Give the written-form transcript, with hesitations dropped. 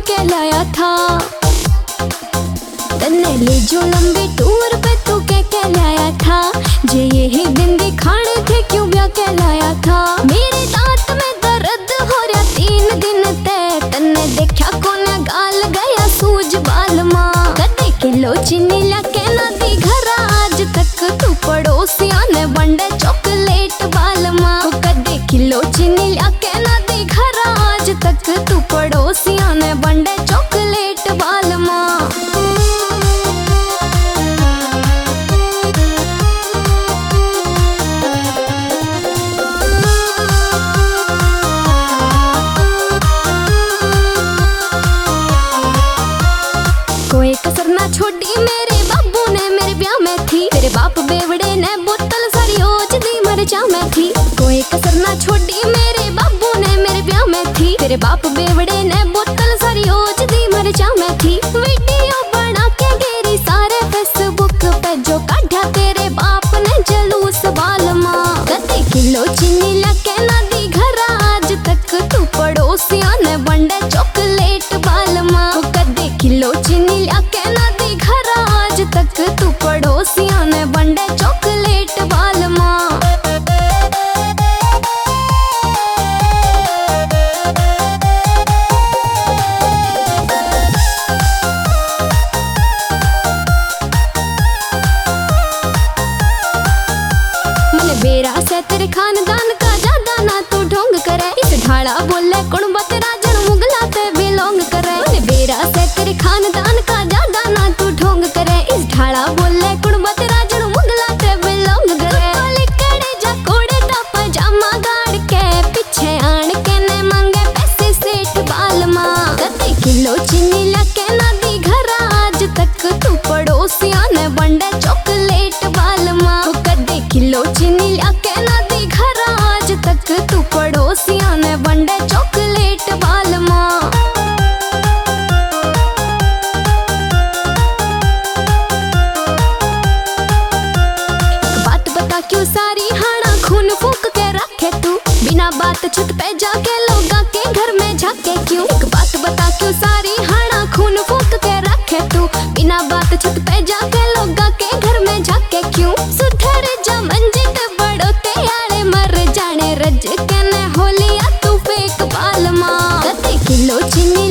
के लाया था। तन्ने ले जो लंबी टूर पे तू के लाया था। जे यही दिन दिखाने थे क्यों ब्याह के लाया था। मेरे दांत में दर्द हो रहा 3 दिन ते। तन्ने देखा कोने गाल गया सूज बाल मां। कदे किलो चीनी लाके ना दी घर आज तक तू पड़ोसिया ने बंडे चॉकलेट बाल मां। कदे किलो चीनी लाके ना दी घर आज तक तू पड़ोसिया ने बंडे चॉकलेट बाल मां। कोई कसर ना छोड़ी मेरे बाबू ने मेरे ब्याह में थी। तेरे बाप बेवड़े ने बोतल सारी ओज दी मरचा में थी। कोई कसर ना छोड़ी मेरे बाबू ने मेरे ब्याह में थी। तेरे बाप बेवड़े ने बोतल सारी ओज दी मरचा में थी। वीडियो बना के गेरी सारे फेसबुक पे जो काढ़ा तेरे बाप ने जलूस बाल मां। कदे किलो चीनी लाके ना दी घर आज तक तू पड़ोसिया ने बंडे चॉकलेट बाल मां। कदे किलो चीनी लाके ना दी घर आज तक तू पड़ोसिया ने बंडे चॉकलेट बाल मां। बेरा से तेरे खानदान का ज्यादा ना तू ढोंग करे। इस ढाला बोले कौन बतेरा जन मुगला ते बिलोंग करे। बेरा से तेरे खानदान का ज्यादा ना तू ढोंग करे। इस ढाला बोले कौन बतेरा जन मुगला ते बिलोंग करे। लिकड़े जा कोड़े दा पजामा गाड़ के पीछे आन के ने मांगे पैसे सेठ बाल मां। कदे किलो चीनी लाके ना दी घर आज तक तू पड़ोसिया ने बंडे चॉकलेट बाल मां। कदे किलो चीनी लाके ना दी घर आज तक तू पड़ोसिया ने बंडे चॉकलेट बाल मां। एक बात बता क्यों सारी हाना खून फूक के रखे तू। बिना बात छत पे जाके लोगा के घर में झाके क्यों। एक बात बता क्यों सारी हाना खून फूक के रखे तू। बिना बात छत पे जाके लोगा के घर में झाके क्यों। सुधर जा मंजित बड़ो त्याले मर जाने रज के न होलिया तू फेक बाल मां। कदे किलो चीनी